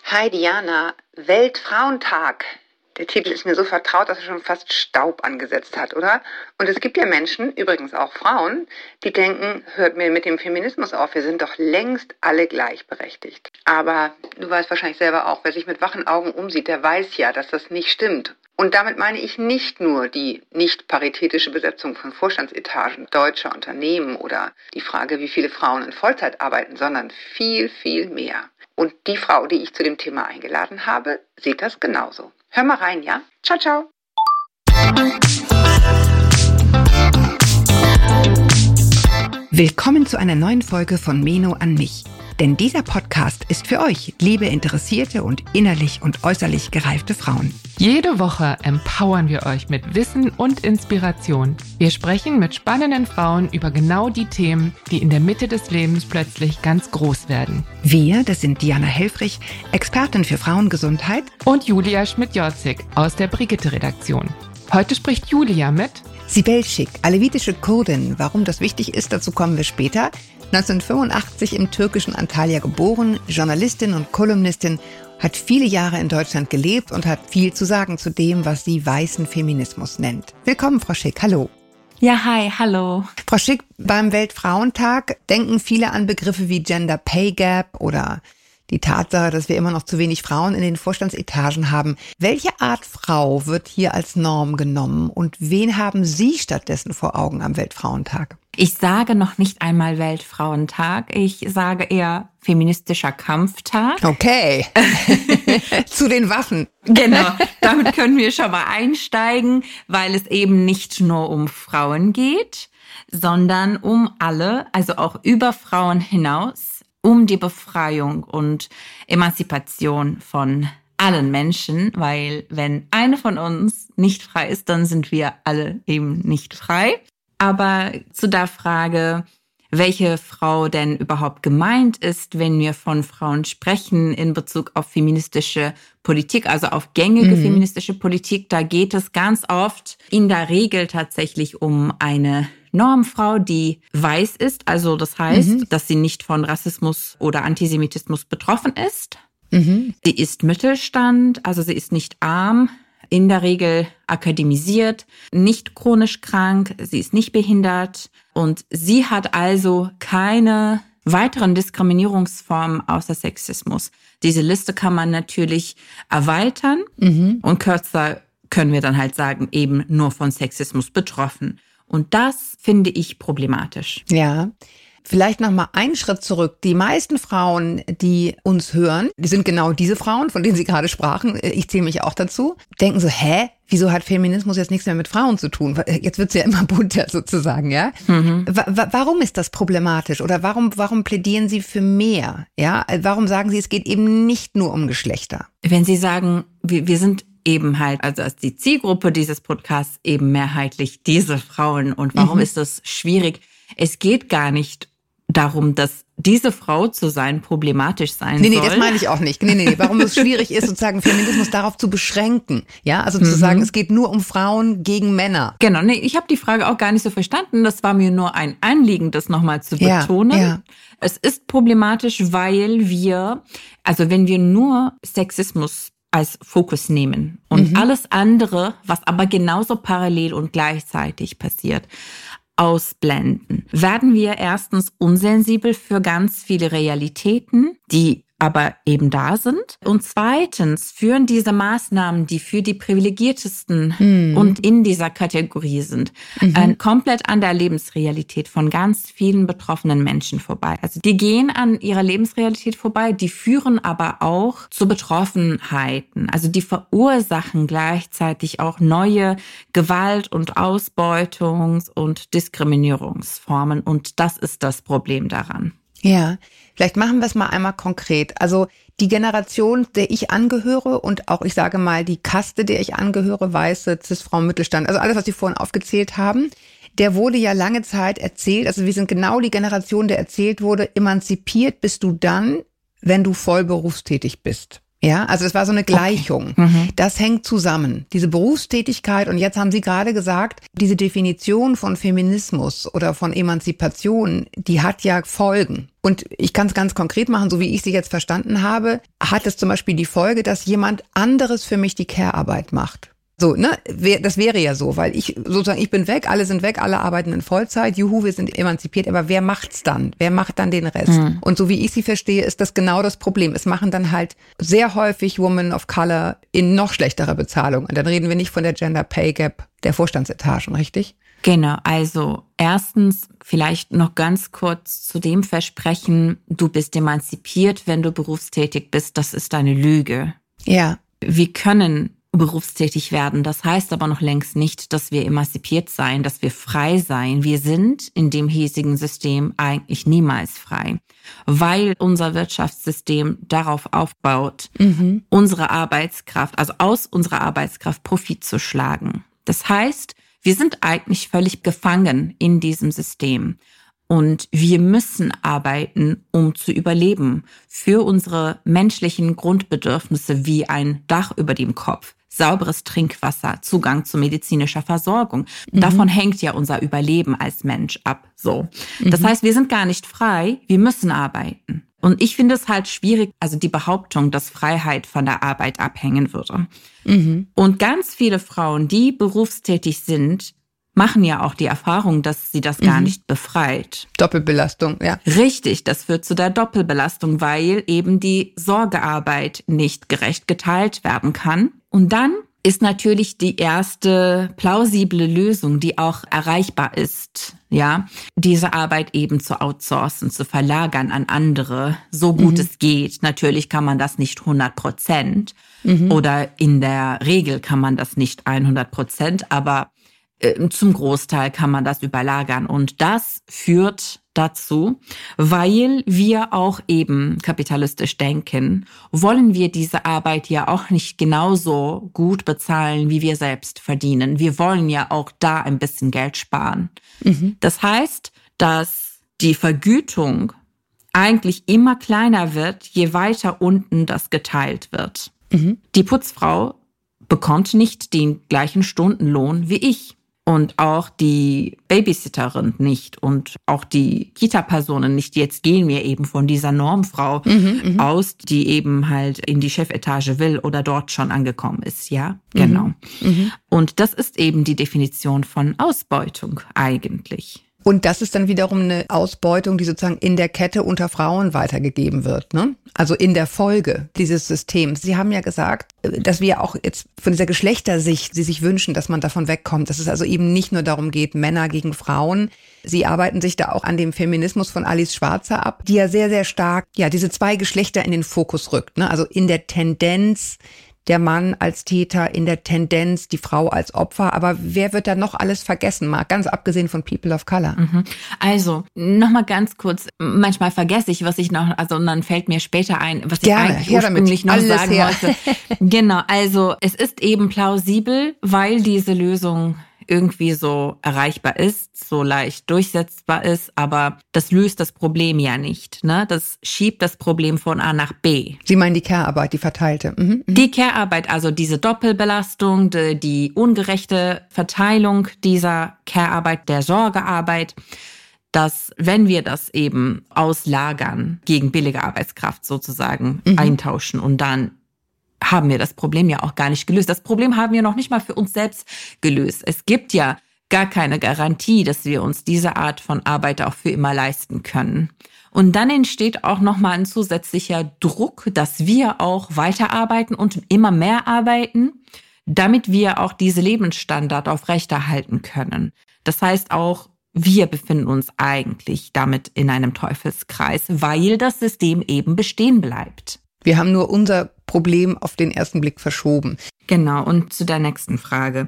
Hi Diana, Weltfrauentag. Der Titel ist mir so vertraut, dass er schon fast Staub angesetzt hat, oder? Und es gibt ja Menschen, übrigens auch Frauen, die denken, hört mir mit dem Feminismus auf, wir sind doch längst alle gleichberechtigt. Aber du weißt wahrscheinlich selber auch, wer sich mit wachen Augen umsieht, der weiß ja, dass das nicht stimmt. Und damit meine ich nicht nur die nicht paritätische Besetzung von Vorstandsetagen deutscher Unternehmen oder die Frage, wie viele Frauen in Vollzeit arbeiten, sondern viel, viel mehr. Und die Frau, die ich zu dem Thema eingeladen habe, sieht das genauso. Hör mal rein, ja? Ciao, ciao. Willkommen zu einer neuen Folge von Meno an mich. Denn dieser Podcast ist für euch, liebe interessierte und innerlich und äußerlich gereifte Frauen. Jede Woche empowern wir euch mit Wissen und Inspiration. Wir sprechen mit spannenden Frauen über genau die Themen, die in der Mitte des Lebens plötzlich ganz groß werden. Wir, das sind Diana Helfrich, Expertin für Frauengesundheit, und Julia Schmidt-Jorzig aus der Brigitte-Redaktion. Heute spricht Julia mit Sibel Schick, alevitische Kurdin. Warum das wichtig ist, dazu kommen wir später. 1985 im türkischen Antalya geboren, Journalistin und Kolumnistin, hat viele Jahre in Deutschland gelebt und hat viel zu sagen zu dem, was sie weißen Feminismus nennt. Willkommen, Frau Schick, hallo. Ja, hi, hallo. Frau Schick, beim Weltfrauentag denken viele an Begriffe wie Gender Pay Gap oder die Tatsache, dass wir immer noch zu wenig Frauen in den Vorstandsetagen haben. Welche Art Frau wird hier als Norm genommen und wen haben Sie stattdessen vor Augen am Weltfrauentag? Ich sage noch nicht einmal Weltfrauentag, ich sage eher feministischer Kampftag. Okay, zu den Waffen. Genau, damit können wir schon mal einsteigen, weil es eben nicht nur um Frauen geht, sondern um alle, also auch über Frauen hinaus, um die Befreiung und Emanzipation von allen Menschen, weil wenn eine von uns nicht frei ist, dann sind wir alle eben nicht frei. Aber zu der Frage, welche Frau denn überhaupt gemeint ist, wenn wir von Frauen sprechen in Bezug auf feministische Politik, also auf gängige feministische Politik, da geht es ganz oft in der Regel tatsächlich um eine Normfrau, die weiß ist, also das heißt, dass sie nicht von Rassismus oder Antisemitismus betroffen ist. Sie ist Mittelstand, also sie ist nicht arm, in der Regel akademisiert, nicht chronisch krank, sie ist nicht behindert und sie hat also keine weiteren Diskriminierungsformen außer Sexismus. Diese Liste kann man natürlich erweitern und kürzer können wir dann halt sagen, eben nur von Sexismus betroffen. Und das finde ich problematisch. Ja. Vielleicht noch mal einen Schritt zurück. Die meisten Frauen, die uns hören, die sind genau diese Frauen, von denen Sie gerade sprachen. Ich zähle mich auch dazu. Denken so, wieso hat Feminismus jetzt nichts mehr mit Frauen zu tun? Jetzt wird's ja immer bunter sozusagen, ja? Warum ist das problematisch? Oder warum plädieren Sie für mehr? Ja? Warum sagen Sie, es geht eben nicht nur um Geschlechter? Wenn Sie sagen, wir sind eben halt, also als die Zielgruppe dieses Podcasts eben mehrheitlich diese Frauen. Und warum ist das schwierig? Es geht gar nicht darum, dass diese Frau zu sein problematisch sein soll. Nee, das meine ich auch nicht. Nee. Warum es schwierig ist, sozusagen Feminismus darauf zu beschränken. Ja, also zu sagen, es geht nur um Frauen gegen Männer. Genau, ich habe die Frage auch gar nicht so verstanden. Das war mir nur ein Anliegen, das nochmal zu betonen. Ja. Es ist problematisch, weil wenn wir nur Sexismus als Fokus nehmen und alles andere, was aber genauso parallel und gleichzeitig passiert, ausblenden, werden wir erstens unsensibel für ganz viele Realitäten, die aber eben da sind. Und zweitens führen diese Maßnahmen, die für die Privilegiertesten und in dieser Kategorie sind, komplett an der Lebensrealität von ganz vielen betroffenen Menschen vorbei. Also die gehen an ihrer Lebensrealität vorbei, die führen aber auch zu Betroffenheiten. Also die verursachen gleichzeitig auch neue Gewalt- und Ausbeutungs- und Diskriminierungsformen. Und das ist das Problem daran. Ja, vielleicht machen wir es mal einmal konkret. Also die Generation, der ich angehöre und auch, ich sage mal, die Kaste, der ich angehöre, weiße Cis-Frauen, Mittelstand, also alles, was Sie vorhin aufgezählt haben, der wurde ja lange Zeit erzählt, also wir sind genau die Generation, der erzählt wurde, emanzipiert bist du dann, wenn du voll berufstätig bist. Ja, also es war so eine Gleichung. Okay. Das hängt zusammen. Diese Berufstätigkeit, und jetzt haben Sie gerade gesagt, diese Definition von Feminismus oder von Emanzipation, die hat ja Folgen. Und ich kann es ganz konkret machen, so wie ich sie jetzt verstanden habe, hat es zum Beispiel die Folge, dass jemand anderes für mich die Care-Arbeit macht. So, ne, das wäre ja so, weil ich bin weg, alle sind weg, alle arbeiten in Vollzeit, juhu, wir sind emanzipiert, aber wer macht's dann? Wer macht dann den Rest? Und so wie ich sie verstehe, ist das genau das Problem. Es machen dann halt sehr häufig Women of Color in noch schlechterer Bezahlung. Und dann reden wir nicht von der Gender Pay Gap der Vorstandsetagen, richtig? Genau, also erstens vielleicht noch ganz kurz zu dem Versprechen, du bist emanzipiert, wenn du berufstätig bist, das ist eine Lüge. Ja. Wir können berufstätig werden. Das heißt aber noch längst nicht, dass wir emanzipiert sein, dass wir frei sein. Wir sind in dem hiesigen System eigentlich niemals frei, weil unser Wirtschaftssystem darauf aufbaut, unsere Arbeitskraft, also aus unserer Arbeitskraft Profit zu schlagen. Das heißt, wir sind eigentlich völlig gefangen in diesem System. Und wir müssen arbeiten, um zu überleben, für unsere menschlichen Grundbedürfnisse wie ein Dach über dem Kopf, sauberes Trinkwasser, Zugang zu medizinischer Versorgung. Davon hängt ja unser Überleben als Mensch ab. So. Das heißt, wir sind gar nicht frei, wir müssen arbeiten. Und ich finde es halt schwierig, also die Behauptung, dass Freiheit von der Arbeit abhängen würde. Und ganz viele Frauen, die berufstätig sind, machen ja auch die Erfahrung, dass sie das gar nicht befreit. Doppelbelastung, ja. Richtig, das führt zu der Doppelbelastung, weil eben die Sorgearbeit nicht gerecht geteilt werden kann. Und dann ist natürlich die erste plausible Lösung, die auch erreichbar ist, ja, diese Arbeit eben zu outsourcen, zu verlagern an andere, so gut es geht. Natürlich kann man das nicht 100%, oder in der Regel kann man das nicht 100%, aber zum Großteil kann man das überlagern. Und das führt dazu, weil wir auch eben kapitalistisch denken, wollen wir diese Arbeit ja auch nicht genauso gut bezahlen, wie wir selbst verdienen. Wir wollen ja auch da ein bisschen Geld sparen. Das heißt, dass die Vergütung eigentlich immer kleiner wird, je weiter unten das geteilt wird. Die Putzfrau bekommt nicht den gleichen Stundenlohn wie ich. Und auch die Babysitterin nicht und auch die Kita-Personen nicht. Jetzt gehen wir eben von dieser Normfrau aus, die eben halt in die Chefetage will oder dort schon angekommen ist, ja, genau. Und das ist eben die Definition von Ausbeutung eigentlich. Und das ist dann wiederum eine Ausbeutung, die sozusagen in der Kette unter Frauen weitergegeben wird, ne? Also in der Folge dieses Systems. Sie haben ja gesagt, dass wir auch jetzt von dieser Geschlechtersicht, Sie sich wünschen, dass man davon wegkommt, dass es also eben nicht nur darum geht, Männer gegen Frauen. Sie arbeiten sich da auch an dem Feminismus von Alice Schwarzer ab, die ja sehr, sehr stark, ja, diese zwei Geschlechter in den Fokus rückt, ne? Also in der Tendenz der Mann als Täter, in der Tendenz die Frau als Opfer. Aber wer wird da noch alles vergessen, Marc? Ganz abgesehen von People of Color. Also, nochmal ganz kurz. Manchmal vergesse ich, was ich noch, also und dann fällt mir später ein, was ich eigentlich ursprünglich noch sagen wollte. Genau, also es ist eben plausibel, weil diese Lösung irgendwie so erreichbar ist, so leicht durchsetzbar ist, aber das löst das Problem ja nicht, ne? Das schiebt das Problem von A nach B. Sie meinen die Care-Arbeit, die verteilte. Die Care-Arbeit, also diese Doppelbelastung, die ungerechte Verteilung dieser Care-Arbeit, der Sorgearbeit, dass wenn wir das eben auslagern, gegen billige Arbeitskraft sozusagen eintauschen und dann haben wir das Problem ja auch gar nicht gelöst. Das Problem haben wir noch nicht mal für uns selbst gelöst. Es gibt ja gar keine Garantie, dass wir uns diese Art von Arbeit auch für immer leisten können. Und dann entsteht auch nochmal ein zusätzlicher Druck, dass wir auch weiterarbeiten und immer mehr arbeiten, damit wir auch diese Lebensstandard aufrechterhalten können. Das heißt auch, wir befinden uns eigentlich damit in einem Teufelskreis, weil das System eben bestehen bleibt. Wir haben nur unser Problem auf den ersten Blick verschoben. Genau, und zu der nächsten Frage.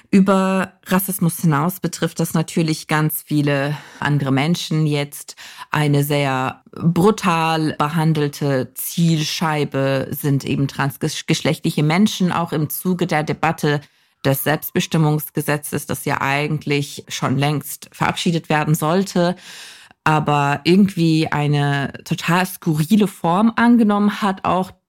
Über Rassismus hinaus betrifft das natürlich ganz viele andere Menschen. Jetzt eine sehr brutal behandelte Zielscheibe sind eben transgeschlechtliche Menschen, auch im Zuge der Debatte des Selbstbestimmungsgesetzes, das ja eigentlich schon längst verabschiedet werden sollte, aber irgendwie eine total skurrile Form angenommen hat, auch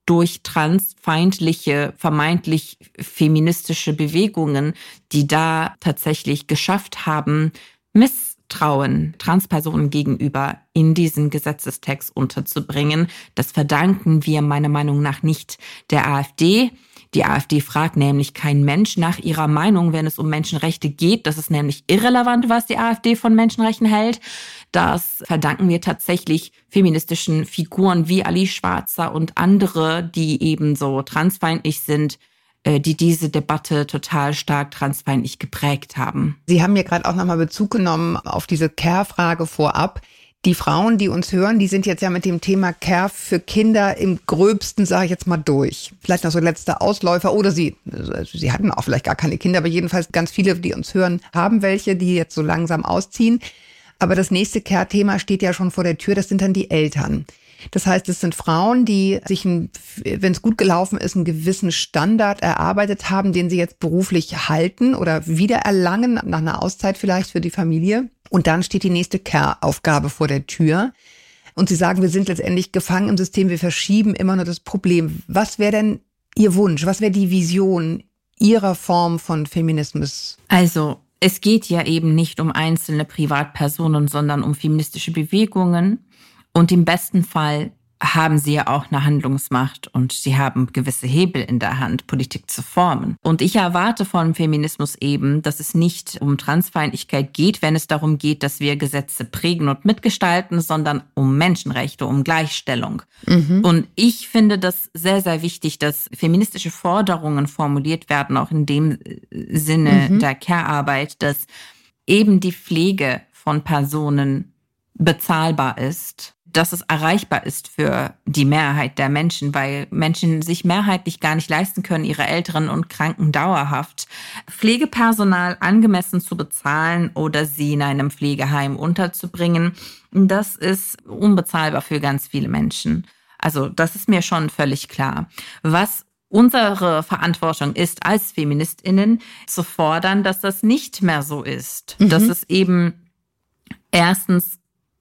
durch transfeindliche, vermeintlich feministische Bewegungen, die da tatsächlich geschafft haben, Misstrauen Transpersonen gegenüber in diesen Gesetzestext unterzubringen. Das verdanken wir meiner Meinung nach nicht der AfD. Die AfD fragt nämlich kein Mensch nach ihrer Meinung, wenn es um Menschenrechte geht. Das ist nämlich irrelevant, was die AfD von Menschenrechten hält. Das verdanken wir tatsächlich feministischen Figuren wie Alice Schwarzer und andere, die eben so transfeindlich sind, die diese Debatte total stark transfeindlich geprägt haben. Sie haben ja gerade auch nochmal Bezug genommen auf diese Care-Frage vorab. Die Frauen, die uns hören, die sind jetzt ja mit dem Thema Care für Kinder im Gröbsten, sage ich jetzt mal, durch. Vielleicht noch so letzte Ausläufer oder sie hatten auch vielleicht gar keine Kinder, aber jedenfalls ganz viele, die uns hören, haben welche, die jetzt so langsam ausziehen. Aber das nächste Care-Thema steht ja schon vor der Tür, das sind dann die Eltern. Das heißt, es sind Frauen, die sich, wenn es gut gelaufen ist, einen gewissen Standard erarbeitet haben, den sie jetzt beruflich halten oder wiedererlangen, nach einer Auszeit vielleicht für die Familie. Und dann steht die nächste Care-Aufgabe vor der Tür. Und sie sagen, wir sind letztendlich gefangen im System, wir verschieben immer nur das Problem. Was wäre denn Ihr Wunsch? Was wäre die Vision Ihrer Form von Feminismus? Also, es geht ja eben nicht um einzelne Privatpersonen, sondern um feministische Bewegungen. Und im besten Fall haben sie ja auch eine Handlungsmacht und sie haben gewisse Hebel in der Hand, Politik zu formen. Und ich erwarte vom Feminismus eben, dass es nicht um Transfeindlichkeit geht, wenn es darum geht, dass wir Gesetze prägen und mitgestalten, sondern um Menschenrechte, um Gleichstellung. Und ich finde das sehr, sehr wichtig, dass feministische Forderungen formuliert werden, auch in dem Sinne der Care-Arbeit, dass eben die Pflege von Personen bezahlbar ist, dass es erreichbar ist für die Mehrheit der Menschen, weil Menschen sich mehrheitlich gar nicht leisten können, ihre Älteren und Kranken dauerhaft Pflegepersonal angemessen zu bezahlen oder sie in einem Pflegeheim unterzubringen. Das ist unbezahlbar für ganz viele Menschen. Also das ist mir schon völlig klar. Was unsere Verantwortung ist als FeministInnen, zu fordern, dass das nicht mehr so ist. Dass es eben erstens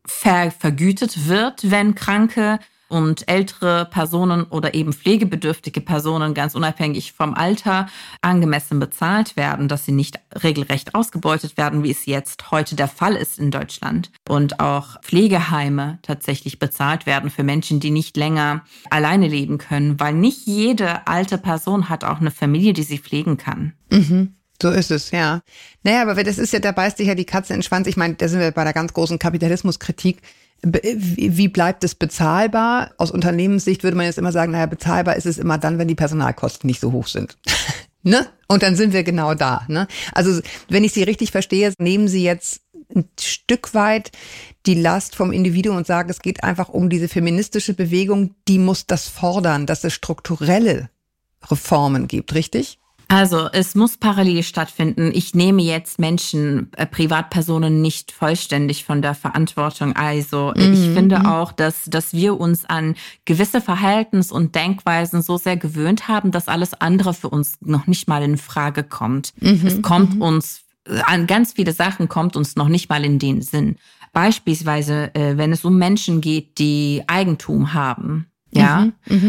vergütet wird, wenn kranke und ältere Personen oder eben pflegebedürftige Personen ganz unabhängig vom Alter angemessen bezahlt werden, dass sie nicht regelrecht ausgebeutet werden, wie es jetzt heute der Fall ist in Deutschland. Und auch Pflegeheime tatsächlich bezahlt werden für Menschen, die nicht länger alleine leben können, weil nicht jede alte Person hat auch eine Familie, die sie pflegen kann. So ist es, ja. Naja, aber das ist ja, da beißt sich ja die Katze in den Schwanz. Ich meine, da sind wir bei der ganz großen Kapitalismuskritik. Wie bleibt es bezahlbar? Aus Unternehmenssicht würde man jetzt immer sagen, naja, bezahlbar ist es immer dann, wenn die Personalkosten nicht so hoch sind. Ne? Und dann sind wir genau da. Ne? Also, wenn ich Sie richtig verstehe, nehmen Sie jetzt ein Stück weit die Last vom Individuum und sagen, es geht einfach um diese feministische Bewegung, die muss das fordern, dass es strukturelle Reformen gibt, richtig? Also es muss parallel stattfinden. Ich nehme jetzt Menschen, Privatpersonen nicht vollständig von der Verantwortung. Also ich finde auch, dass wir uns an gewisse Verhaltens- und Denkweisen so sehr gewöhnt haben, dass alles andere für uns noch nicht mal in Frage kommt. Es kommt uns, an ganz viele Sachen kommt uns noch nicht mal in den Sinn. Beispielsweise, wenn es um Menschen geht, die Eigentum haben. Ja,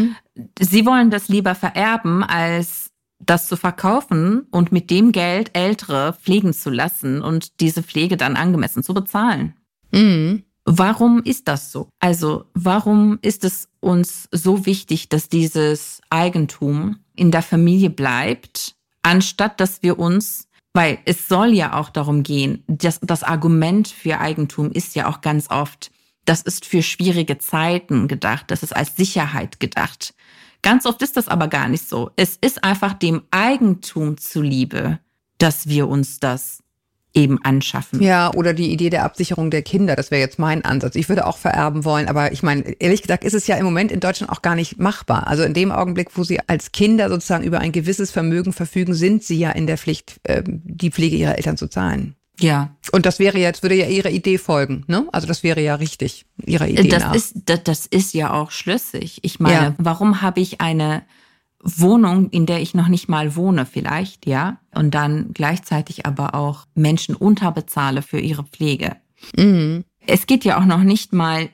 sie wollen das lieber vererben, als das zu verkaufen und mit dem Geld Ältere pflegen zu lassen und diese Pflege dann angemessen zu bezahlen. Warum ist das so? Also warum ist es uns so wichtig, dass dieses Eigentum in der Familie bleibt, anstatt dass wir uns, weil es soll ja auch darum gehen, das Argument für Eigentum ist ja auch ganz oft, das ist für schwierige Zeiten gedacht, das ist als Sicherheit gedacht. Ganz oft ist das aber gar nicht so. Es ist einfach dem Eigentum zuliebe, dass wir uns das eben anschaffen. Ja, oder die Idee der Absicherung der Kinder, das wäre jetzt mein Ansatz. Ich würde auch vererben wollen, aber ich meine, ehrlich gesagt ist es ja im Moment in Deutschland auch gar nicht machbar. Also in dem Augenblick, wo sie als Kinder sozusagen über ein gewisses Vermögen verfügen, sind sie ja in der Pflicht, die Pflege ihrer Eltern zu zahlen. Ja. Und das wäre jetzt, würde ja Ihrer Idee folgen, ne? Also das wäre ja richtig, Ihrer Idee nach. Das ist ja auch schlüssig. Ich meine, Warum habe ich eine Wohnung, in der ich noch nicht mal wohne vielleicht, ja? Und dann gleichzeitig aber auch Menschen unterbezahle für ihre Pflege. Es geht ja auch noch nicht mal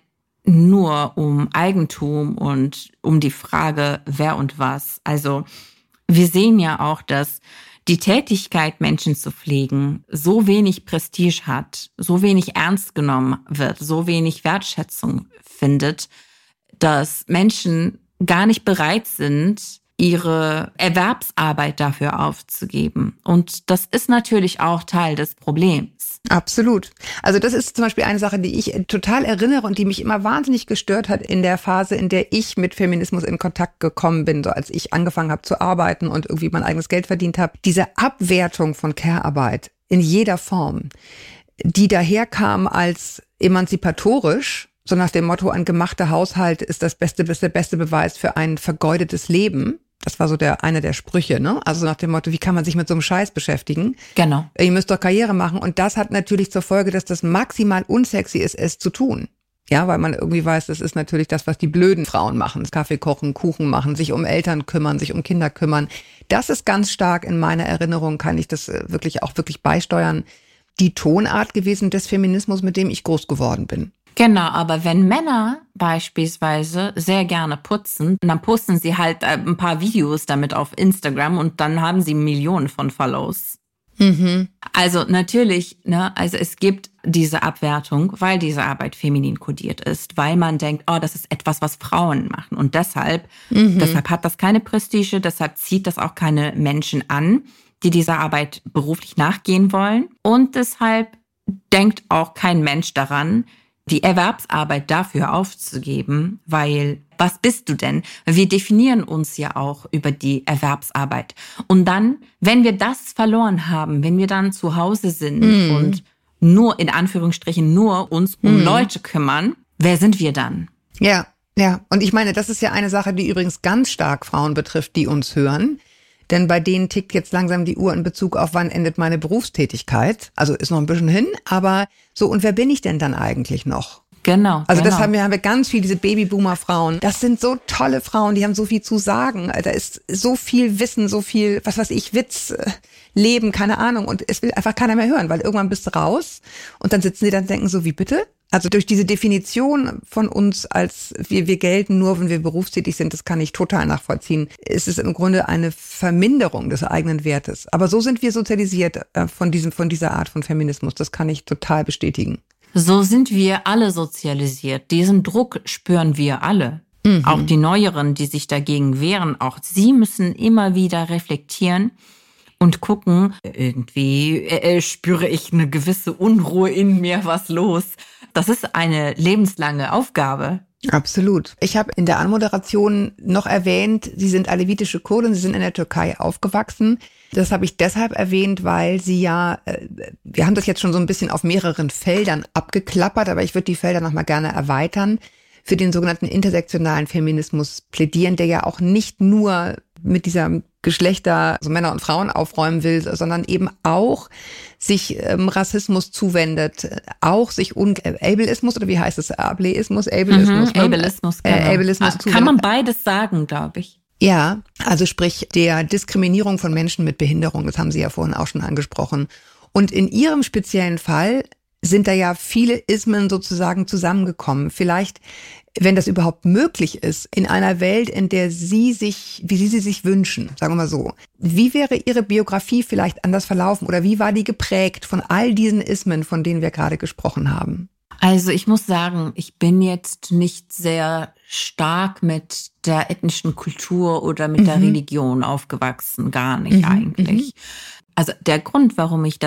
nur um Eigentum und um die Frage, wer und was. Also wir sehen ja auch, dass die Tätigkeit, Menschen zu pflegen, so wenig Prestige hat, so wenig ernst genommen wird, so wenig Wertschätzung findet, dass Menschen gar nicht bereit sind, ihre Erwerbsarbeit dafür aufzugeben. Und das ist natürlich auch Teil des Problems. Absolut. Also das ist zum Beispiel eine Sache, die ich total erinnere und die mich immer wahnsinnig gestört hat in der Phase, in der ich mit Feminismus in Kontakt gekommen bin, so als ich angefangen habe zu arbeiten und irgendwie mein eigenes Geld verdient habe. Diese Abwertung von Care-Arbeit in jeder Form, die daherkam als emanzipatorisch, so nach dem Motto, ein gemachter Haushalt ist der beste Beweis für ein vergeudetes Leben. Das war so einer der Sprüche, ne? Also nach dem Motto, wie kann man sich mit so einem Scheiß beschäftigen? Genau. Ihr müsst doch Karriere machen. Und das hat natürlich zur Folge, dass das maximal unsexy ist, es zu tun. Ja, weil man irgendwie weiß, das ist natürlich das, was die blöden Frauen machen. Kaffee kochen, Kuchen machen, sich um Eltern kümmern, sich um Kinder kümmern. Das ist ganz stark in meiner Erinnerung, kann ich das wirklich beisteuern, die Tonart gewesen des Feminismus, mit dem ich groß geworden bin. Genau, aber wenn Männer beispielsweise sehr gerne putzen, dann posten sie halt ein paar Videos damit auf Instagram und dann haben sie Millionen von Follows. Mhm. Also natürlich, also es gibt diese Abwertung, weil diese Arbeit feminin kodiert ist, weil man denkt, oh, das ist etwas, was Frauen machen und deshalb hat das keine Prestige, deshalb zieht das auch keine Menschen an, die dieser Arbeit beruflich nachgehen wollen und deshalb denkt auch kein Mensch daran, die Erwerbsarbeit dafür aufzugeben, weil was bist du denn? Wir definieren uns ja auch über die Erwerbsarbeit. Und dann, wenn wir das verloren haben, wenn wir dann zu Hause sind und nur, in Anführungsstrichen, nur uns um Leute kümmern, wer sind wir dann? Ja. Und ich meine, das ist ja eine Sache, die übrigens ganz stark Frauen betrifft, die uns hören. Denn bei denen tickt jetzt langsam die Uhr in Bezug auf, wann endet meine Berufstätigkeit. Also ist noch ein bisschen hin, aber so, und wer bin ich denn dann eigentlich noch? Genau. Also das haben wir ganz viel, diese Babyboomer-Frauen. Das sind so tolle Frauen, die haben so viel zu sagen. Da ist so viel Wissen, so viel, Witz, Leben, keine Ahnung. Und es will einfach keiner mehr hören, weil irgendwann bist du raus und dann sitzen sie dann und denken so, wie bitte? Also durch diese Definition von uns als wir gelten nur, wenn wir berufstätig sind, das kann ich total nachvollziehen, ist es im Grunde eine Verminderung des eigenen Wertes. Aber so sind wir sozialisiert von dieser Art von Feminismus. Das kann ich total bestätigen. So sind wir alle sozialisiert. Diesen Druck spüren wir alle. Auch die Neueren, die sich dagegen wehren, auch sie müssen immer wieder reflektieren und gucken, irgendwie spüre ich eine gewisse Unruhe in mir, was los? Das ist eine lebenslange Aufgabe. Absolut. Ich habe in der Anmoderation noch erwähnt, Sie sind alevitische Kurdin, Sie sind in der Türkei aufgewachsen. Das habe ich deshalb erwähnt, weil Sie ja, wir haben das jetzt schon so ein bisschen auf mehreren Feldern abgeklappert, aber ich würde die Felder nochmal gerne erweitern, für den sogenannten intersektionalen Feminismus plädieren, der ja auch nicht nur mit dieser Geschlechter, also Männer und Frauen aufräumen will, sondern eben auch sich Rassismus zuwendet, auch sich Ableismus, oder wie heißt es? Ableismus, Ableismus. Ableismus, genau. Ableismus zuwendet. Kann man beides sagen, glaube ich. Ja, also sprich der Diskriminierung von Menschen mit Behinderung, das haben Sie ja vorhin auch schon angesprochen. Und in Ihrem speziellen Fall sind da ja viele Ismen sozusagen zusammengekommen. Vielleicht, wenn das überhaupt möglich ist, in einer Welt, in der wie Sie sie sich wünschen, sagen wir mal so. Wie wäre Ihre Biografie vielleicht anders verlaufen oder wie war die geprägt von all diesen Ismen, von denen wir gerade gesprochen haben? Also ich muss sagen, ich bin jetzt nicht sehr stark mit der ethnischen Kultur oder mit der Religion aufgewachsen, gar nicht eigentlich. Also der Grund, warum ich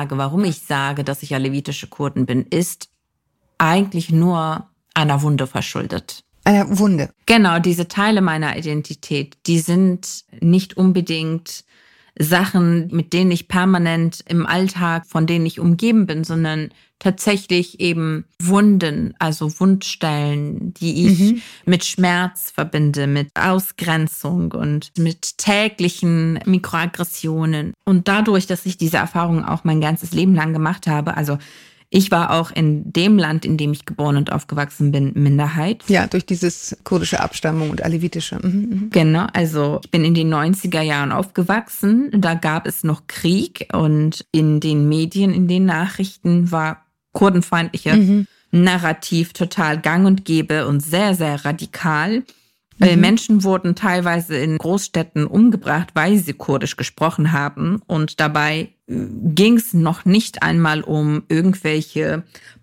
sage, dass ich alevitische Kurdin bin, ist eigentlich nur einer Wunde verschuldet. Einer Wunde? Genau, diese Teile meiner Identität, die sind nicht unbedingt Sachen, mit denen ich permanent im Alltag, von denen ich umgeben bin, sondern tatsächlich eben Wunden, also Wundstellen, die ich mit Schmerz verbinde, mit Ausgrenzung und mit täglichen Mikroaggressionen. Und dadurch, dass ich diese Erfahrung auch mein ganzes Leben lang gemacht habe, also ich war auch in dem Land, in dem ich geboren und aufgewachsen bin, Minderheit. Ja, durch dieses kurdische Abstammung und alevitische. Genau, also ich bin in den 90er Jahren aufgewachsen. Da gab es noch Krieg und in den Medien, in den Nachrichten war kurdenfeindliche Narrativ total gang und gäbe und sehr, sehr radikal. Menschen wurden teilweise in Großstädten umgebracht, weil sie Kurdisch gesprochen haben. Und dabei ging es noch nicht einmal um irgendwelche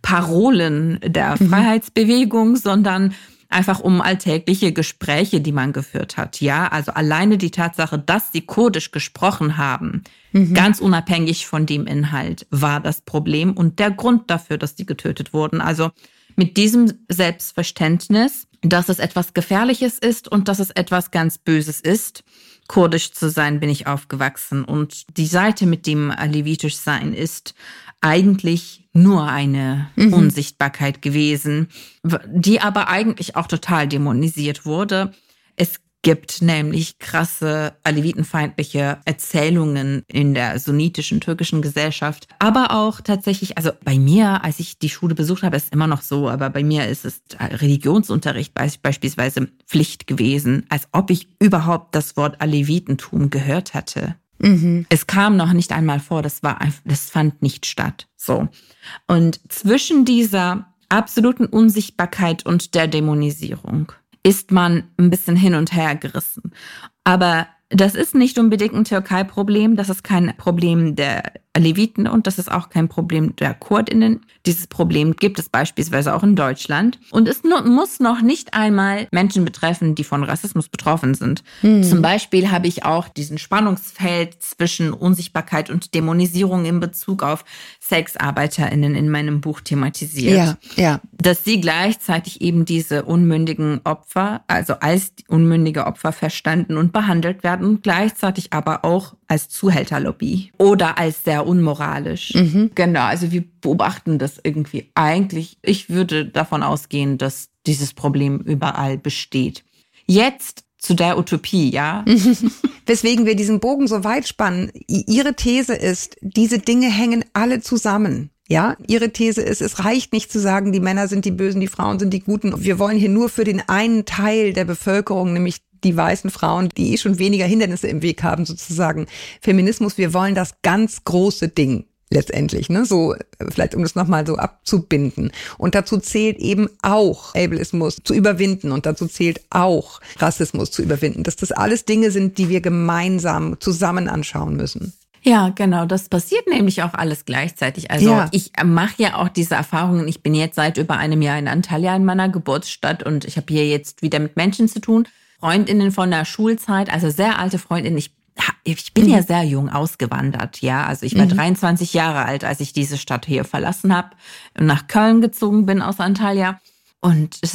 Parolen der Freiheitsbewegung, sondern einfach um alltägliche Gespräche, die man geführt hat. Ja, also alleine die Tatsache, dass sie Kurdisch gesprochen haben, ganz unabhängig von dem Inhalt, war das Problem und der Grund dafür, dass sie getötet wurden. Also mit diesem Selbstverständnis, dass es etwas Gefährliches ist und dass es etwas ganz Böses ist, kurdisch zu sein, bin ich aufgewachsen. Und die Seite mit dem alevitisch sein ist eigentlich nur eine Unsichtbarkeit gewesen, die aber eigentlich auch total dämonisiert wurde. Es gibt nämlich krasse alevitenfeindliche Erzählungen in der sunnitischen türkischen Gesellschaft. Aber auch tatsächlich, also bei mir, als ich die Schule besucht habe, ist es immer noch so, aber bei mir ist es Religionsunterricht beispielsweise Pflicht gewesen, als ob ich überhaupt das Wort Alevitentum gehört hatte. Es kam noch nicht einmal vor, das fand nicht statt. So. Und zwischen dieser absoluten Unsichtbarkeit und der Dämonisierung ist man ein bisschen hin und her gerissen. Aber das ist nicht unbedingt ein Türkei-Problem, das ist kein Problem der Aleviten und das ist auch kein Problem der KurdInnen. Dieses Problem gibt es beispielsweise auch in Deutschland. Und es muss noch nicht einmal Menschen betreffen, die von Rassismus betroffen sind. Zum Beispiel habe ich auch diesen Spannungsfeld zwischen Unsichtbarkeit und Dämonisierung in Bezug auf SexarbeiterInnen in meinem Buch thematisiert. Ja. Dass sie gleichzeitig eben diese unmündigen Opfer, also als unmündige Opfer verstanden und behandelt werden und gleichzeitig aber auch als Zuhälterlobby oder als sehr unmoralisch. Genau, also wir beobachten das irgendwie eigentlich. Ich würde davon ausgehen, dass dieses Problem überall besteht. Jetzt zu der Utopie, ja? Weswegen wir diesen Bogen so weit spannen. Ihre These ist, diese Dinge hängen alle zusammen. Ja, ihre These ist, es reicht nicht zu sagen, die Männer sind die Bösen, die Frauen sind die Guten. Wir wollen hier nur für den einen Teil der Bevölkerung, nämlich die weißen Frauen, die schon weniger Hindernisse im Weg haben, sozusagen Feminismus. Wir wollen das ganz große Ding letztendlich, ne? So, vielleicht um das nochmal so abzubinden. Und dazu zählt eben auch Ableismus zu überwinden und dazu zählt auch Rassismus zu überwinden. Dass das alles Dinge sind, die wir gemeinsam zusammen anschauen müssen. Ja, genau, das passiert nämlich auch alles gleichzeitig. Also ich mache ja auch diese Erfahrungen. Ich bin jetzt seit über einem Jahr in Antalya in meiner Geburtsstadt und ich habe hier jetzt wieder mit Menschen zu tun. FreundInnen von der Schulzeit, also sehr alte Freundinnen. Ich bin ja sehr jung ausgewandert, ja. Also ich war 23 Jahre alt, als ich diese Stadt hier verlassen habe und nach Köln gezogen bin aus Antalya. Und es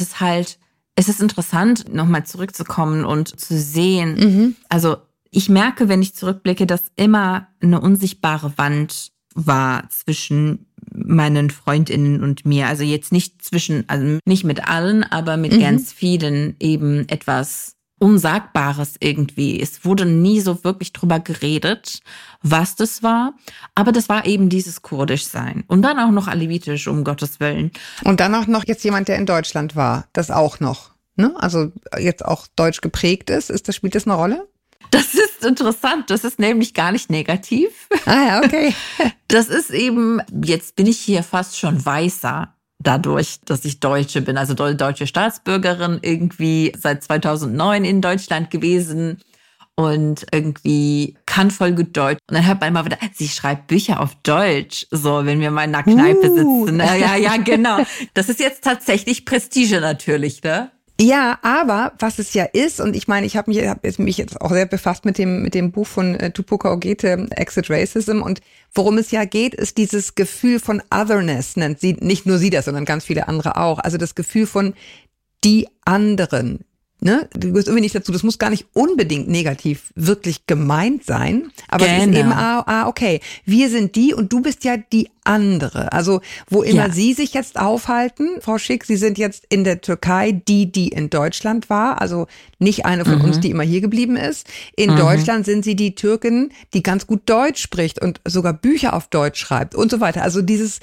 ist interessant, nochmal zurückzukommen und zu sehen. Also ich merke, wenn ich zurückblicke, dass immer eine unsichtbare Wand war zwischen meinen FreundInnen und mir. Also jetzt nicht also nicht mit allen, aber mit ganz vielen eben etwas Unsagbares irgendwie. Es wurde nie so wirklich drüber geredet, was das war. Aber das war eben dieses Kurdischsein. Und dann auch noch alevitisch, um Gottes Willen. Und dann auch noch jetzt jemand, der in Deutschland war. Das auch noch. Ne? Also jetzt auch deutsch geprägt ist. Spielt das eine Rolle? Das ist interessant. Das ist nämlich gar nicht negativ. Ah ja, okay. Das ist eben, jetzt bin ich hier fast schon weißer. Dadurch, dass ich Deutsche bin, also deutsche Staatsbürgerin, irgendwie seit 2009 in Deutschland gewesen und irgendwie kann voll gut Deutsch. Und dann hört man immer wieder, sie schreibt Bücher auf Deutsch, so wenn wir mal in einer Kneipe sitzen. Ja, genau. Das ist jetzt tatsächlich Prestige natürlich, ne? Ja, aber was es ja ist, und ich meine, ich habe mich jetzt auch sehr befasst mit dem Buch von Tupoka Ogete, Exit Racism, und worum es ja geht, ist dieses Gefühl von Otherness, nennt sie, nicht nur sie das, sondern ganz viele andere auch, also das Gefühl von die anderen. Ne? Du gehörst irgendwie nicht dazu, das muss gar nicht unbedingt negativ wirklich gemeint sein, aber es ist eben, okay, wir sind die und du bist ja die andere. Also wo immer Sie sich jetzt aufhalten, Frau Schick, Sie sind jetzt in der Türkei die in Deutschland war, also nicht eine von uns, die immer hier geblieben ist. In Deutschland sind Sie die Türkin, die ganz gut Deutsch spricht und sogar Bücher auf Deutsch schreibt und so weiter. Also dieses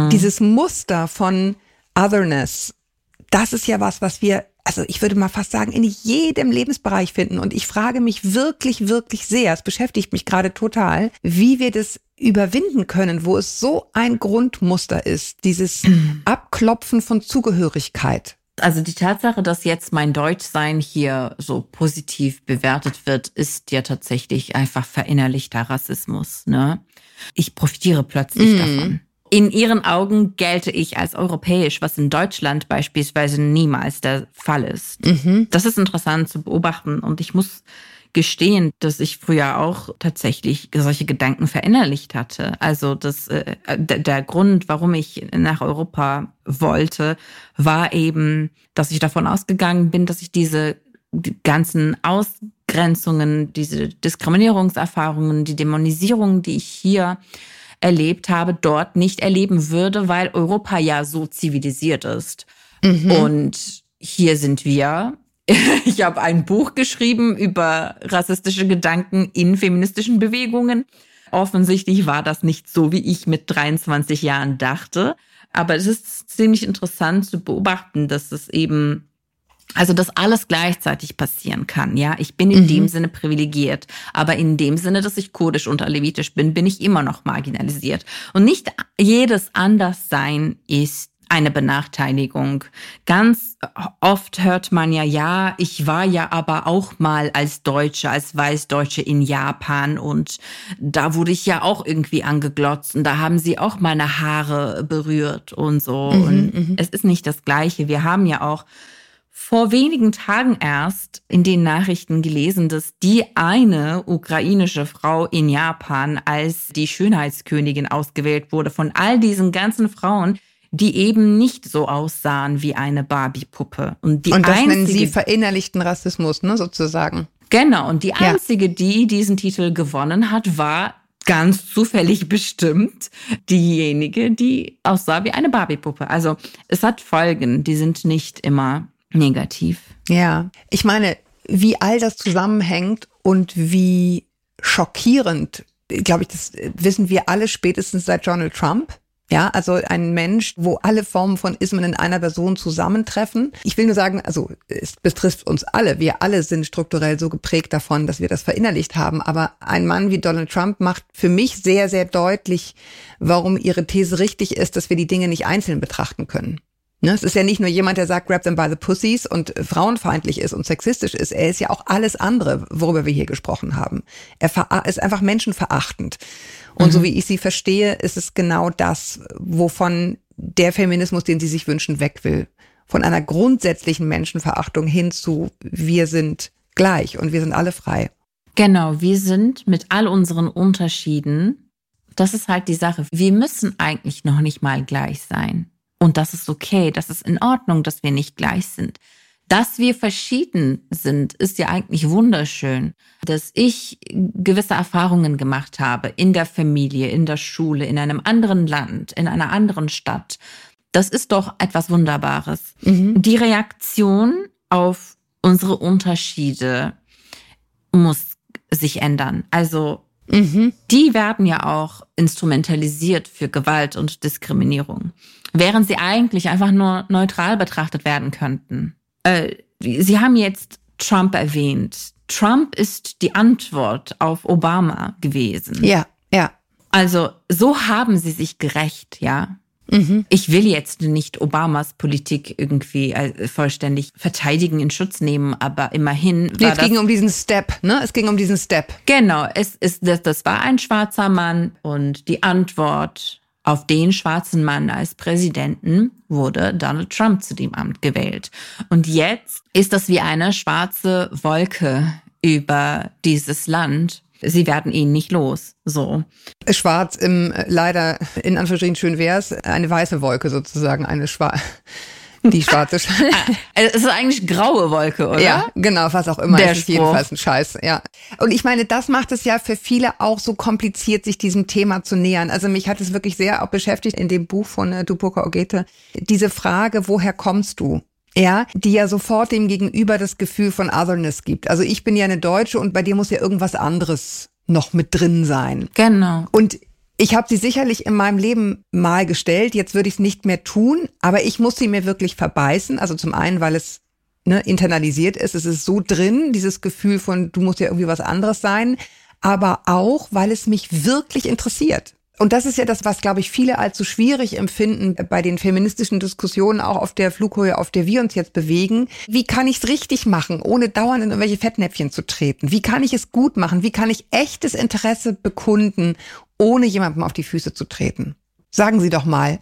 Muster von Otherness, das ist ja was wir, also ich würde mal fast sagen, in jedem Lebensbereich finden. Und ich frage mich wirklich, wirklich sehr, es beschäftigt mich gerade total, wie wir das überwinden können, wo es so ein Grundmuster ist, dieses Abklopfen von Zugehörigkeit. Also die Tatsache, dass jetzt mein Deutschsein hier so positiv bewertet wird, ist ja tatsächlich einfach verinnerlichter Rassismus, ne? Ich profitiere plötzlich davon. In ihren Augen gelte ich als europäisch, was in Deutschland beispielsweise niemals der Fall ist. Das ist interessant zu beobachten und ich muss gestehen, dass ich früher auch tatsächlich solche Gedanken verinnerlicht hatte. Also der Grund, warum ich nach Europa wollte, war eben, dass ich davon ausgegangen bin, dass ich die ganzen Ausgrenzungen, diese Diskriminierungserfahrungen, die Dämonisierung, die ich hier erlebt habe, dort nicht erleben würde, weil Europa ja so zivilisiert ist. Und hier sind wir. Ich habe ein Buch geschrieben über rassistische Gedanken in feministischen Bewegungen. Offensichtlich war das nicht so, wie ich mit 23 Jahren dachte. Aber es ist ziemlich interessant zu beobachten, dass es eben, also dass alles gleichzeitig passieren kann. Ja, ich bin in dem Sinne privilegiert. Aber in dem Sinne, dass ich kurdisch und alevitisch bin ich immer noch marginalisiert. Und nicht jedes Anderssein ist eine Benachteiligung. Ganz oft hört man ja, ich war ja aber auch mal als Deutsche, als Weißdeutsche in Japan und da wurde ich ja auch irgendwie angeglotzt und da haben sie auch meine Haare berührt und so. Und es ist nicht das Gleiche. Wir haben ja auch vor wenigen Tagen erst in den Nachrichten gelesen, dass die eine ukrainische Frau in Japan als die Schönheitskönigin ausgewählt wurde von all diesen ganzen Frauen, die eben nicht so aussahen wie eine Barbie-Puppe. Und das nennen Sie verinnerlichten Rassismus, ne, sozusagen. Genau, und die einzige, die diesen Titel gewonnen hat, war ganz zufällig bestimmt diejenige, die aussah wie eine Barbie-Puppe. Also es hat Folgen, die sind nicht immer negativ. Ja, ich meine, wie all das zusammenhängt und wie schockierend, glaube ich, das wissen wir alle spätestens seit Donald Trump. Ja, also ein Mensch, wo alle Formen von Ismen in einer Person zusammentreffen. Ich will nur sagen, also es betrifft uns alle. Wir alle sind strukturell so geprägt davon, dass wir das verinnerlicht haben. Aber ein Mann wie Donald Trump macht für mich sehr, sehr deutlich, warum Ihre These richtig ist, dass wir die Dinge nicht einzeln betrachten können. Ne? Es ist ja nicht nur jemand, der sagt, grab them by the pussies und frauenfeindlich ist und sexistisch ist. Er ist ja auch alles andere, worüber wir hier gesprochen haben. Er ist einfach menschenverachtend. Und so wie ich sie verstehe, ist es genau das, wovon der Feminismus, den sie sich wünschen, weg will. Von einer grundsätzlichen Menschenverachtung hin zu, wir sind gleich und wir sind alle frei. Genau, wir sind mit all unseren Unterschieden, das ist halt die Sache, wir müssen eigentlich noch nicht mal gleich sein. Und das ist okay, das ist in Ordnung, dass wir nicht gleich sind. Dass wir verschieden sind, ist ja eigentlich wunderschön. Dass ich gewisse Erfahrungen gemacht habe in der Familie, in der Schule, in einem anderen Land, in einer anderen Stadt. Das ist doch etwas Wunderbares. Die Reaktion auf unsere Unterschiede muss sich ändern. Also die werden ja auch instrumentalisiert für Gewalt und Diskriminierung, während sie eigentlich einfach nur neutral betrachtet werden könnten. Sie haben jetzt Trump erwähnt. Trump ist die Antwort auf Obama gewesen. Ja. Also so haben sie sich gerecht, ja. Ich will jetzt nicht Obamas Politik irgendwie vollständig verteidigen, in Schutz nehmen, aber immerhin war es ging um diesen Step, ne? Es ging um diesen Step. Genau, das war ein schwarzer Mann und die Antwort auf den schwarzen Mann als Präsidenten wurde Donald Trump zu dem Amt gewählt. Und jetzt ist das wie eine schwarze Wolke über dieses Land. Sie werden ihn nicht los, so. Schwarz im leider, in Anführungsstrichen schön wär's, eine weiße Wolke sozusagen, die schwarze. Es ist eigentlich graue Wolke, oder? Ja, genau, was auch immer. Der es ist jedenfalls ein Scheiß, ja. Und ich meine, das macht es ja für viele auch so kompliziert, sich diesem Thema zu nähern. Also mich hat es wirklich sehr auch beschäftigt in dem Buch von Tupoka Ogette, diese Frage, woher kommst du? Ja, die ja sofort dem Gegenüber das Gefühl von Otherness gibt. Also ich bin ja eine Deutsche und bei dir muss ja irgendwas anderes noch mit drin sein. Genau. Und ich habe sie sicherlich in meinem Leben mal gestellt, jetzt würde ich es nicht mehr tun, aber ich muss sie mir wirklich verbeißen. Also zum einen, weil es internalisiert ist, es ist so drin, dieses Gefühl von, du musst ja irgendwie was anderes sein. aber auch, weil es mich wirklich interessiert. Und das ist ja das, was, glaube ich, viele als so schwierig empfinden bei den feministischen Diskussionen, auch auf der Flughöhe, auf der wir uns jetzt bewegen. Wie kann ich es richtig machen, ohne dauernd in irgendwelche Fettnäpfchen zu treten? Wie kann ich es gut machen? Wie kann ich echtes Interesse bekunden, ohne jemandem auf die Füße zu treten? Sagen Sie doch mal.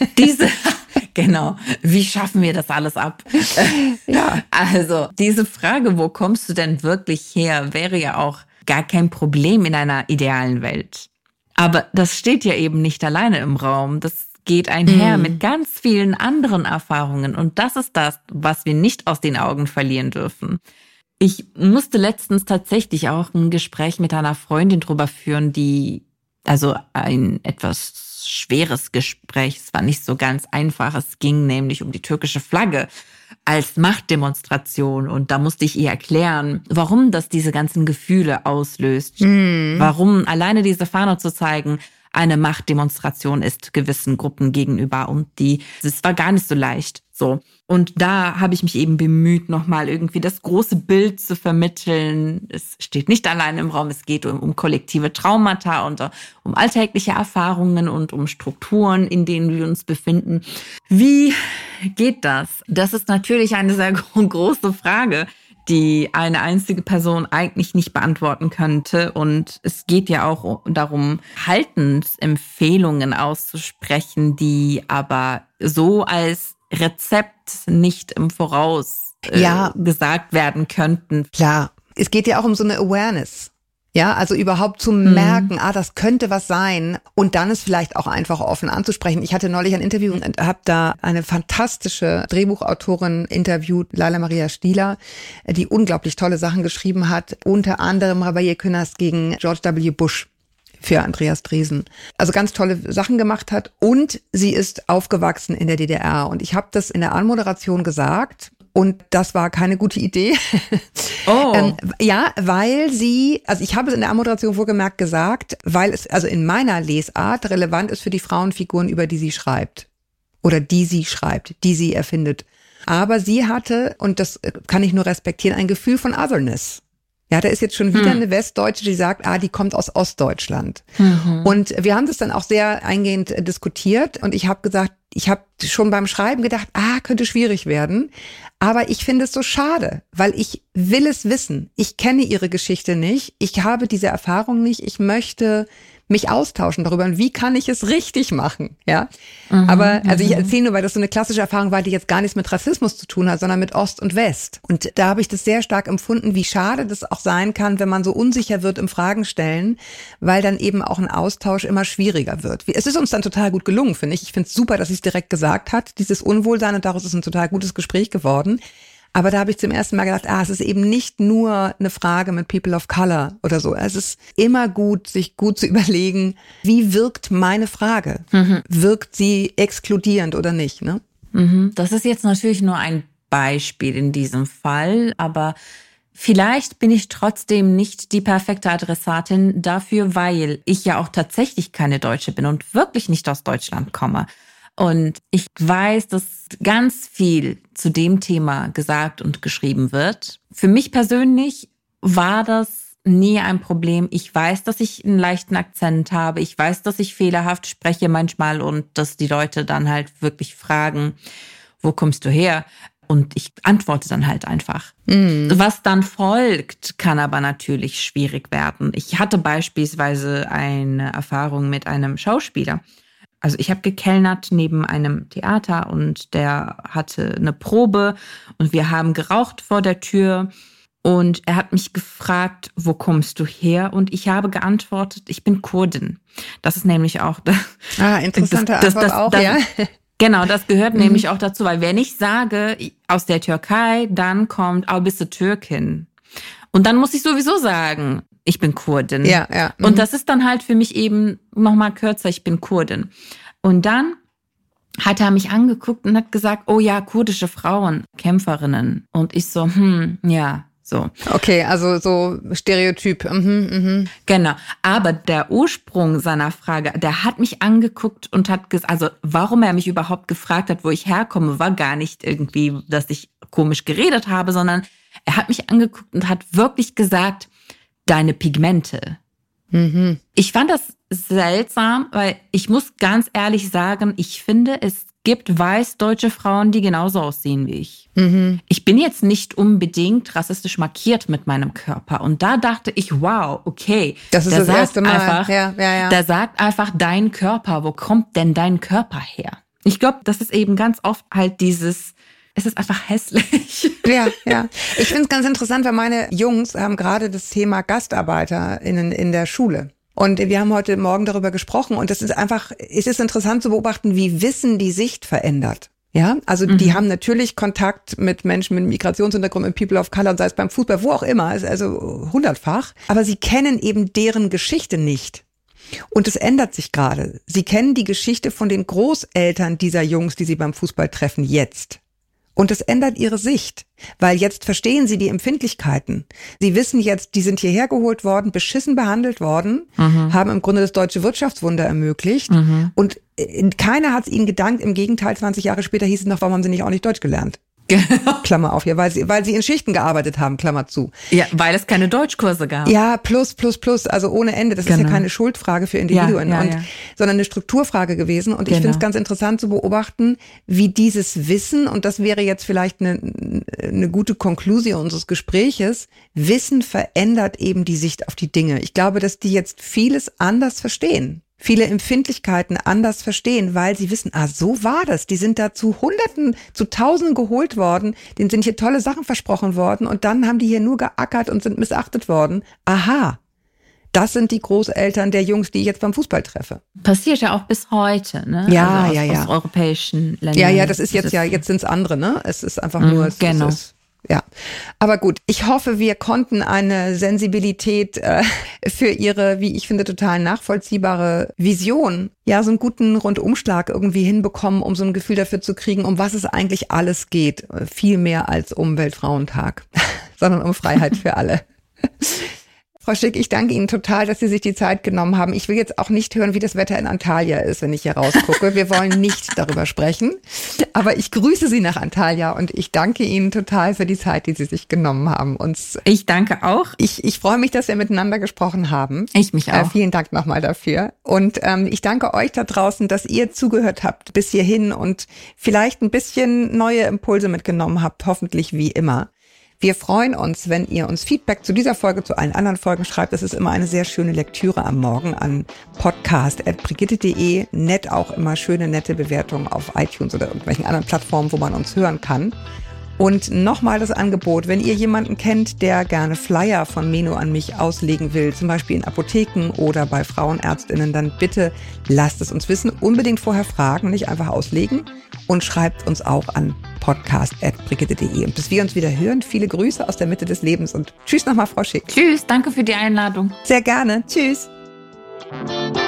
Genau. Wie schaffen wir das alles ab? Ja. Also, diese Frage, wo kommst du denn wirklich her, wäre ja auch gar kein Problem in einer idealen Welt. Aber das steht ja eben nicht alleine im Raum. Das geht einher mit ganz vielen anderen Erfahrungen. Und das ist das, was wir nicht aus den Augen verlieren dürfen. Ich musste letztens tatsächlich auch ein Gespräch mit einer Freundin drüber führen, also ein etwas schweres Gespräch. Es war nicht so ganz einfach. Es ging nämlich um die türkische Flagge als Machtdemonstration. Und da musste ich ihr erklären, warum das diese ganzen Gefühle auslöst. Warum alleine diese Fahne zu zeigen eine Machtdemonstration ist gewissen Gruppen gegenüber. Und es war gar nicht so leicht. So. Und da habe ich mich eben bemüht, nochmal irgendwie das große Bild zu vermitteln. Es steht nicht allein im Raum, es geht um kollektive Traumata und um alltägliche Erfahrungen und um Strukturen, in denen wir uns befinden. Wie geht das? Das ist natürlich eine sehr große Frage, die eine einzige Person eigentlich nicht beantworten könnte. Und es geht ja auch darum, Verhaltensempfehlungen auszusprechen, die aber so als Rezept nicht im Voraus gesagt werden könnten. Klar, es geht ja auch um so eine Awareness. Ja, also überhaupt zu merken, das könnte was sein und dann es vielleicht auch einfach offen anzusprechen. Ich hatte neulich ein Interview und habe da eine fantastische Drehbuchautorin interviewt, Laila Maria Stieler, die unglaublich tolle Sachen geschrieben hat, unter anderem Rabaiye Künast gegen George W. Bush für Andreas Dresen. Also ganz tolle Sachen gemacht hat und sie ist aufgewachsen in der DDR und ich habe das in der Anmoderation gesagt. Und das war keine gute Idee. Oh. Ja, weil ich habe es in der Anmoderation wohlgemerkt gesagt, weil es also in meiner Lesart relevant ist für die Frauenfiguren, über die sie schreibt. Oder die sie erfindet. Aber sie hatte, und das kann ich nur respektieren, ein Gefühl von Otherness. Ja, da ist jetzt schon wieder eine Westdeutsche, die sagt, die kommt aus Ostdeutschland. Und wir haben das dann auch sehr eingehend diskutiert und ich habe gesagt, ich habe schon beim Schreiben gedacht, könnte schwierig werden. Aber ich finde es so schade, weil ich will es wissen. Ich kenne ihre Geschichte nicht. Ich habe diese Erfahrung nicht. Ich möchte mich austauschen darüber. Und wie kann ich es richtig machen? Ja. Aber, also ich erzähle nur, weil das so eine klassische Erfahrung war, die jetzt gar nichts mit Rassismus zu tun hat, sondern mit Ost und West. Und da habe ich das sehr stark empfunden, wie schade das auch sein kann, wenn man so unsicher wird im Fragen stellen, weil dann eben auch ein Austausch immer schwieriger wird. Es ist uns dann total gut gelungen, finde ich. Ich finde es super, dass sie es direkt gesagt hat, dieses Unwohlsein, und daraus ist ein total gutes Gespräch geworden. Aber da habe ich zum ersten Mal gedacht, es ist eben nicht nur eine Frage mit People of Color oder so. Es ist immer gut, sich gut zu überlegen, wie wirkt meine Frage? Wirkt sie exkludierend oder nicht? Ne? Das ist jetzt natürlich nur ein Beispiel in diesem Fall, aber vielleicht bin ich trotzdem nicht die perfekte Adressatin dafür, weil ich ja auch tatsächlich keine Deutsche bin und wirklich nicht aus Deutschland komme. Und ich weiß, dass ganz viel zu dem Thema gesagt und geschrieben wird. Für mich persönlich war das nie ein Problem. Ich weiß, dass ich einen leichten Akzent habe. Ich weiß, dass ich fehlerhaft spreche manchmal und dass die Leute dann halt wirklich fragen, wo kommst du her? Und ich antworte dann halt einfach. Was dann folgt, kann aber natürlich schwierig werden. Ich hatte beispielsweise eine Erfahrung mit einem Schauspieler. Also ich habe gekellnert neben einem Theater und der hatte eine Probe und wir haben geraucht vor der Tür und er hat mich gefragt, wo kommst du her? Und ich habe geantwortet, ich bin Kurdin. Das ist nämlich auch... interessante Antwort auch, ja. Genau, das gehört nämlich auch dazu, weil wenn ich sage, aus der Türkei, dann kommt, bist du Türkin? Und dann muss ich sowieso sagen, ich bin Kurdin. Ja. Und das ist dann halt für mich eben nochmal kürzer, ich bin Kurdin. Und dann hat er mich angeguckt und hat gesagt, oh ja, kurdische Frauen, Kämpferinnen. Und ich so, ja, so. Okay, also so Stereotyp. Genau. Aber der Ursprung seiner Frage, der hat mich angeguckt und hat gesagt, also warum er mich überhaupt gefragt hat, wo ich herkomme, war gar nicht irgendwie, dass ich komisch geredet habe, sondern er hat mich angeguckt und hat wirklich gesagt, deine Pigmente. Mhm. Ich fand das seltsam, weil ich muss ganz ehrlich sagen, ich finde, es gibt weißdeutsche Frauen, die genauso aussehen wie ich. Mhm. Ich bin jetzt nicht unbedingt rassistisch markiert mit meinem Körper. Und da dachte ich, wow, okay. Das ist das erste Mal. Einfach, ja. Da sagt einfach dein Körper, wo kommt denn dein Körper her? Ich glaube, das ist eben ganz oft halt dieses, es ist einfach hässlich. Ja. Ich finde es ganz interessant, weil meine Jungs haben gerade das Thema GastarbeiterInnen in der Schule. Und wir haben heute Morgen darüber gesprochen und es ist interessant zu beobachten, wie Wissen die Sicht verändert. Ja, also die haben natürlich Kontakt mit Menschen mit Migrationshintergrund, mit People of Color, und sei es beim Fußball, wo auch immer, also 100-fach. Aber sie kennen eben deren Geschichte nicht. Und es ändert sich gerade. Sie kennen die Geschichte von den Großeltern dieser Jungs, die sie beim Fußball treffen, jetzt. Und es ändert ihre Sicht, weil jetzt verstehen sie die Empfindlichkeiten. Sie wissen jetzt, die sind hierher geholt worden, beschissen behandelt worden, haben im Grunde das deutsche Wirtschaftswunder ermöglicht. Und keiner hat es ihnen gedankt. Im Gegenteil, 20 Jahre später hieß es noch, warum haben sie nicht auch nicht Deutsch gelernt? Klammer auf, ja, weil sie in Schichten gearbeitet haben, Klammer zu. Ja, weil es keine Deutschkurse gab. Ja, plus, also ohne Ende. Das ist ja keine Schuldfrage für Individuen, sondern eine Strukturfrage gewesen. Und ich finde es ganz interessant zu beobachten, wie dieses Wissen, und das wäre jetzt vielleicht eine gute Konklusion unseres Gespräches, Wissen verändert eben die Sicht auf die Dinge. Ich glaube, dass die jetzt vieles anders verstehen. Viele Empfindlichkeiten anders verstehen, weil sie wissen, so war das. Die sind da zu Hunderten, zu Tausenden geholt worden, denen sind hier tolle Sachen versprochen worden und dann haben die hier nur geackert und sind missachtet worden. Aha, das sind die Großeltern der Jungs, die ich jetzt beim Fußball treffe. Passiert ja auch bis heute, ne? Ja, also aus europäischen Ländern. Ja, das ist jetzt jetzt sind es andere, ne? Es ist einfach nur, genau. Ja, aber gut, ich hoffe, wir konnten eine Sensibilität für Ihre, wie ich finde, total nachvollziehbare Vision, ja, so einen guten Rundumschlag irgendwie hinbekommen, um so ein Gefühl dafür zu kriegen, um was es eigentlich alles geht. Viel mehr als um Weltfrauentag, sondern um Freiheit für alle. Frau Schick, ich danke Ihnen total, dass Sie sich die Zeit genommen haben. Ich will jetzt auch nicht hören, wie das Wetter in Antalya ist, wenn ich hier rausgucke. Wir wollen nicht darüber sprechen. Aber ich grüße Sie nach Antalya und ich danke Ihnen total für die Zeit, die Sie sich genommen haben. Ich danke auch. Ich freue mich, dass wir miteinander gesprochen haben. Ich mich auch. Vielen Dank nochmal dafür. Und ich danke euch da draußen, dass ihr zugehört habt bis hierhin und vielleicht ein bisschen neue Impulse mitgenommen habt, hoffentlich wie immer. Wir freuen uns, wenn ihr uns Feedback zu dieser Folge, zu allen anderen Folgen schreibt. Das ist immer eine sehr schöne Lektüre am Morgen an podcast@brigitte.de. Nett auch immer schöne, nette Bewertungen auf iTunes oder irgendwelchen anderen Plattformen, wo man uns hören kann. Und nochmal das Angebot, wenn ihr jemanden kennt, der gerne Flyer von Meno an mich auslegen will, zum Beispiel in Apotheken oder bei Frauenärztinnen, dann bitte lasst es uns wissen. Unbedingt vorher fragen, nicht einfach auslegen. Und schreibt uns auch an podcast@brigitte.de. Und bis wir uns wieder hören, viele Grüße aus der Mitte des Lebens und tschüss nochmal, Frau Schick. Tschüss, danke für die Einladung. Sehr gerne. Tschüss.